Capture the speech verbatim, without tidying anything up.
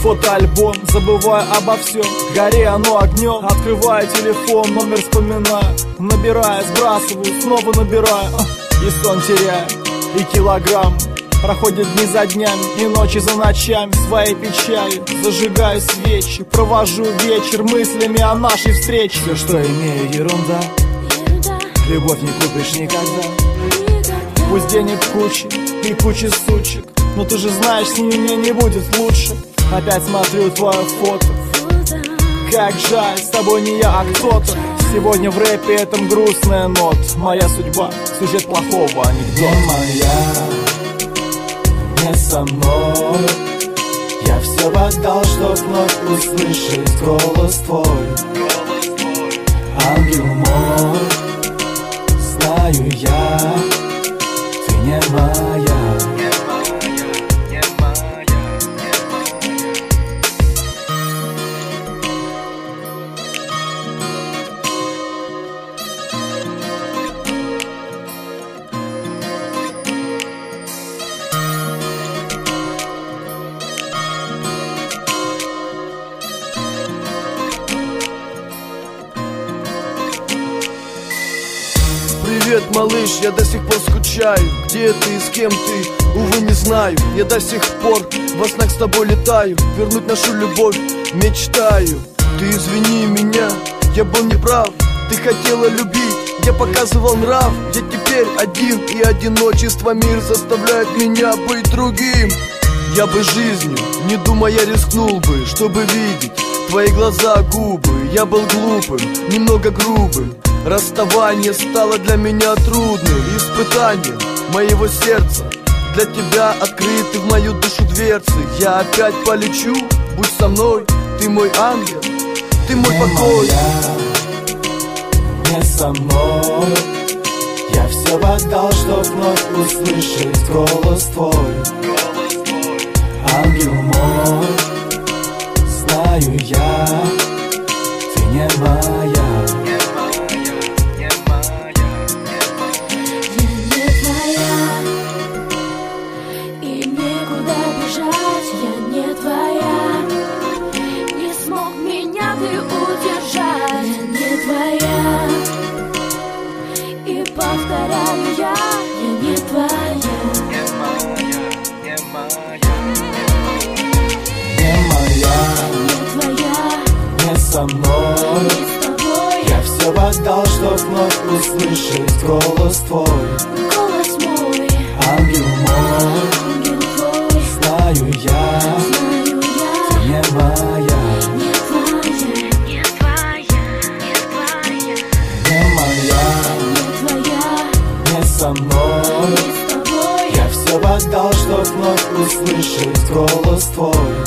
фотоальбом, забывая обо всем, гори оно огнем. Открываю телефон, номер вспоминаю, набираю, сбрасываю, снова набираю, и сон теряю, и килограмм. Проходят дни за днями и ночи за ночами. Своей печалью зажигаю свечи, провожу вечер мыслями о нашей встрече. Все, что имею, ерунда, любовь не купишь никогда. Пусть денег куча и куча сучек, но ты же знаешь, с ними мне не будет лучше. Опять смотрю твое фото, как жаль, с тобой не я, а кто-то. Сегодня в рэпе этом грустная нота. Моя судьба, сюжет плохого анекдота. Не моя, не со мной. Я все отдал, чтоб вновь услышать голос твой. Ангел мой, знаю я, ты не моя. Привет, малыш, я до сих пор скучаю. Где ты и с кем ты, увы, не знаю. Я до сих пор во снах с тобой летаю. Вернуть нашу любовь мечтаю. Ты извини меня, я был неправ. Ты хотела любить, я показывал нрав. Я теперь один, и одиночество мир заставляет меня быть другим. Я бы жизнью, не думая, рискнул бы, чтобы видеть твои глаза, губы. Я был глупым, немного грубым. Расставание стало для меня трудным испытанием моего сердца. Для тебя открыты в мою душу дверцы. Я опять полечу, будь со мной. Ты мой ангел, ты мой не покой. Моя, не со мной. Я все отдал, чтоб вновь услышать голос твой. Ангел мой, знаю я, ты не моя. Повторяю я, я не твоя. Не моя, не моя. Не моя, не твоя. Не со мной, не с тобой. Я все отдал, чтоб вновь услышать голос твой. Голос мой, ангел мой, ангел твой. Знаю я, знаю я, ты не моя. Не твоя, не твоя, не твоя. Не моя, не со мной, не с тобой. Я все отдал, чтоб вновь услышать голос твой.